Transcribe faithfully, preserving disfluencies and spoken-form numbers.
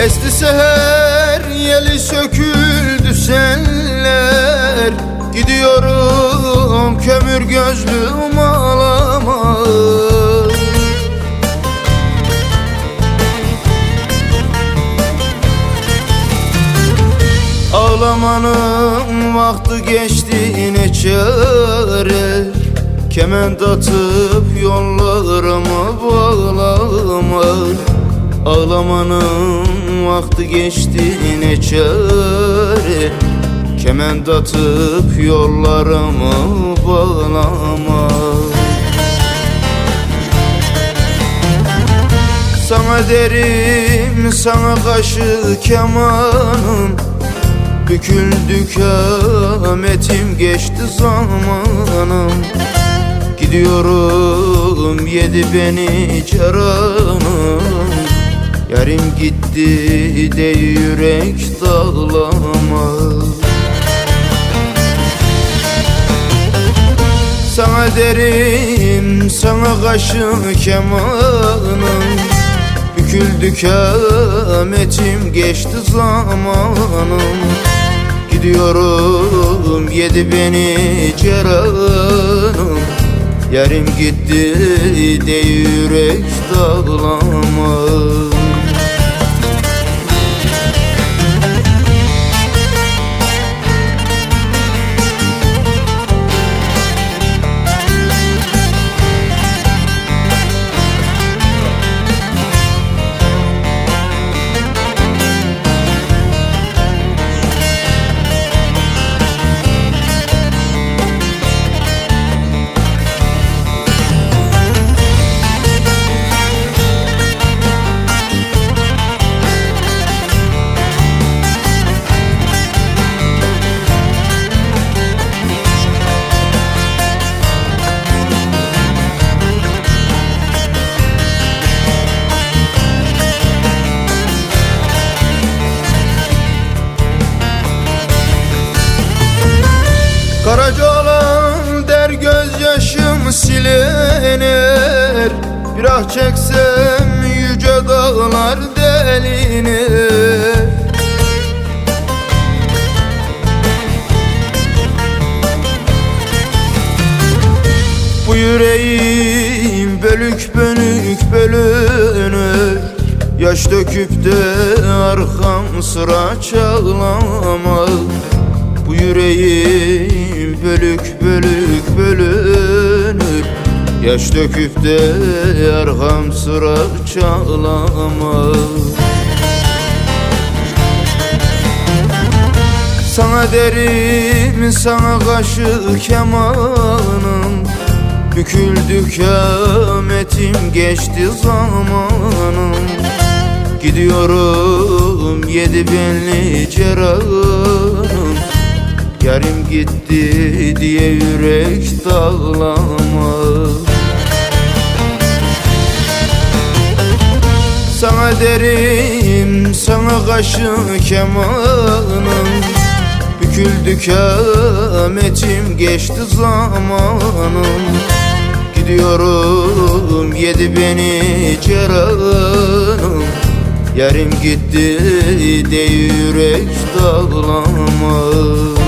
Esti seher yeli söküldü senler. Gidiyorum kömür gözlüm ağlama. Ağlamanın vakti geçti ne çare. Kement atıp yollarımı bağlama. Ağlamanın vakti geçti ne çare. Kement atıp yollarımı bağlama. Sana derim, sana kaşı kemanım. Büküldü kâmetim, geçti zamanım. Gidiyorum yedi beni ceranım. Yarim gitti de yürek dağlama. Sana derim, sana kaşı kemanım. Büküldü kâmetim, geçti zamanım. Gidiyorum yedi beni ceranım. Yarim gitti de yürek dağlama. Karaca olan der gözyaşım silinir. Bir ah çeksem yüce dağlar delinir. Bu yüreğim bölük bölük bölünür. Yaş döküp de arkam sıra çağlama. Bu yüreğim bölük bölük bölünür. Yaş döküp de arkam sıra çağlama. Sana derim, sana kaşı kemanım. Büküldü kâmetim, geçti zamanım. Gidiyorum yedi benli ceranım. Yarim gitti diye yürek dağlama. Sana derim, sana kaşı kemanım. Büküldü kâmetim, geçti zamanım. Gidiyorum yedi beni ceranım. Yarim gitti de yürek dağlama.